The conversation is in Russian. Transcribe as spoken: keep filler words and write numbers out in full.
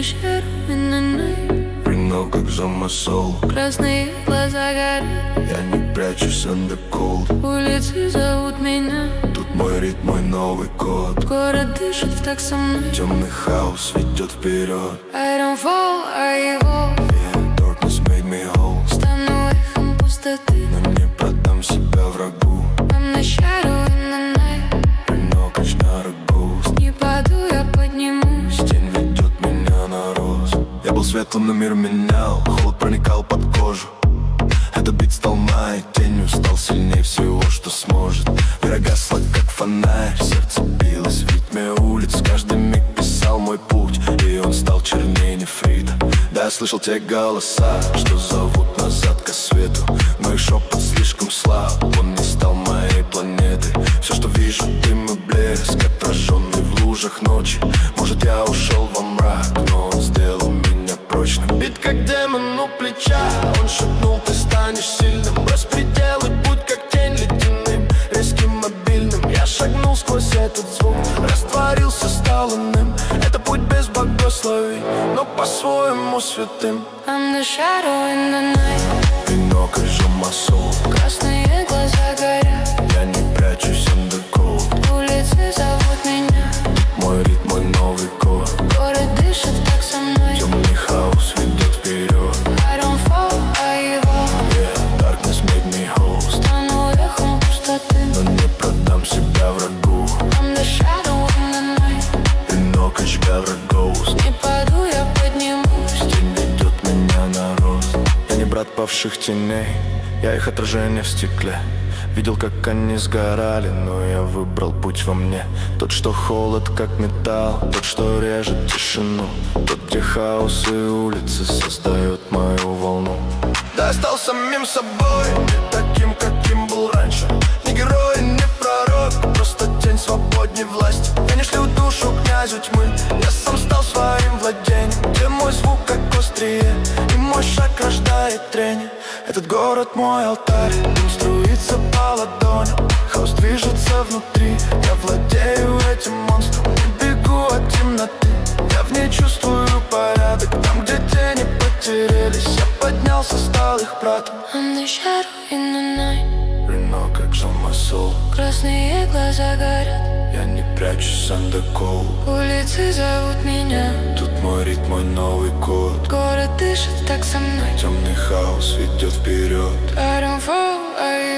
the shadow in the night. Рено, как замысел. Красные глаза горят. Я не прячусь under cold. Улицы зовут меня. Тут мой ритм, мой новый код. Город дышит в так со мной. Темный хаос ведет вперед. I don't fall, I evolve. Yeah, darkness made me whole. Стану эхом пустоты, но не продам себя врагу. I'm the shadow in the night. Рено, Качнара, Ghost. Не паду, я поднимусь. Тень ведет меня на рост. Я был светлым, но мир менял. Холод проникал под кожу. Этот бит стал моей тенью. Стал сильнее всего, что сможет. Вера гасла, как фонарь. Сердце билось в ритме улиц. Каждый миг писал мой путь, и он стал чернее нефрита. Да, я слышал те голоса, что зовут назад ко свету. Мой шепот слишком слаб, он не стал моей планетой. Все, что вижу, дым и блеск, отраженный в лужах ночи. Может, я ушел во мрак, но он сделал меня прочным. Бит как демон у плеча, он шепнул: ты станешь сильным. Брось пределы, будь как тень ледяным, резким, мобильным. Я шагнул сквозь этот звук, растворился, стал иным. Это путь без богословий, но по-своему святым. I'm the shadow in the night. Рено, как замысел. Красные глаза горят. Я не прячусь under cold. Улицы зовут меня. Мой ритм, мой новый код. Город дышит так со мной. Темный хаос ведет вперед. I don't fall, I evolve. Yeah, darkness made me whole. Стану эхом пустоты, но не продам себя врагу. I'm the shadow in the night. Рено, Качнара, Ghost. Не паду, я поднимусь. Тень ведет меня на рост. Я не брат павших теней, я их отражение в стекле. Видел, как они сгорали, но я выбрал путь во мне. Тот, что холод, как металл, тот, что режет тишину, тот, где хаос и улицы создают мою волну. Да, я стал самим собой, не таким, каким был раньше. Не герой, не пророк, просто тень свободней власти. Я не шлю душу князю тьмы, я сам стал своим владением. Где мой звук, как острие, и мой шаг рождает трение. Этот город мой алтарь, дым струится по ладоням. Хаос движется внутри, я владею этим монстром. Не бегу от темноты, я в ней чувствую порядок. Там, где тени потерялись, я поднялся, стал их братом. I'm the shadow in the night. Рено, как замысел. Красные глаза горят. Я не прячусь under cold. Улицы зовут меня. Тут мой ритм, мой новый код. Город дышит так со мной. Темный хаос ведет вперед. I don't fall, I